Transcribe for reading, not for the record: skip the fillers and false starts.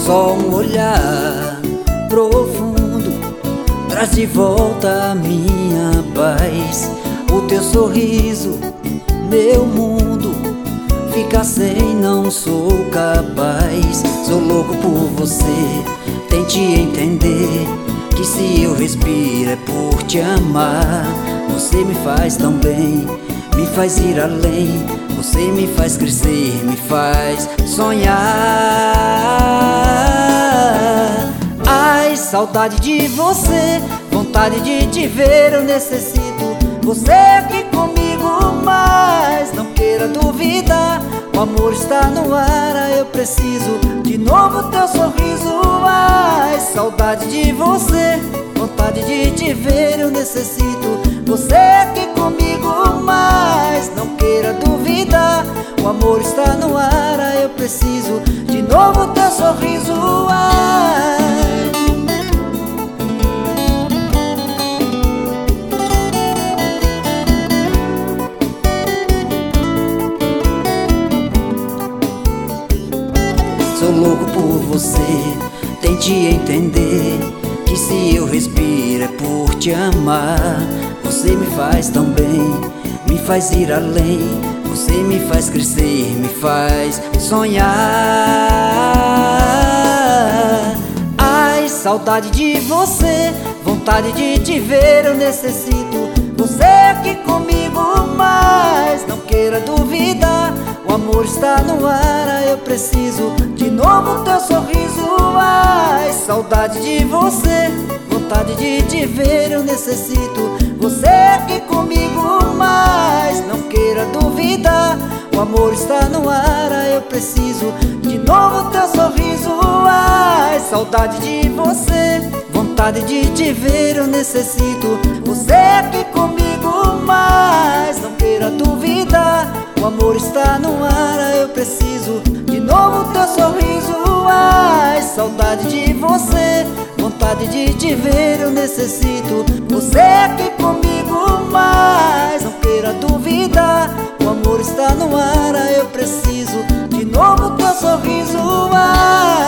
Só um olhar profundo traz de volta a minha paz. O teu sorriso, meu mundo fica sem, não sou capaz. Sou louco por você, tente entender que se eu respiro é por te amar. Você me faz tão bem, me faz ir além. Você me faz crescer, me faz sonhar. Ai, saudade de você, vontade de te ver, eu necessito você aqui comigo, mas não queira duvidar. O amor está no ar, eu preciso de novo teu sorriso. Ai, saudade de você, vontade de te ver, eu necessito você aqui comigo, mas não queira duvidar. O amor está no ar, eu preciso de novo teu sorriso. Ai. Sou louco por você, tente entender que se eu respiro é por te amar. Você me faz tão bem, me faz ir além. Você me faz crescer, me faz sonhar. Ai, saudade de você, vontade de te ver, eu necessito você aqui comigo, mas não queira duvidar. O amor está no ar, eu preciso de novo teu sorriso. Ai, saudade de você, vontade de te ver, eu necessito você aqui comigo, mas não queira duvidar. O amor está no ar, eu preciso de novo teu sorriso. Ai, saudade de você, vontade de te ver, eu necessito você aqui comigo, mas não queira duvidar. O amor está no ar, eu preciso de novo teu sorriso. Ai, saudade de você, vontade de te ver, eu necessito você aqui comigo, mas não queira duvidar. O amor está no ar, eu preciso de novo teu sorriso. Ai.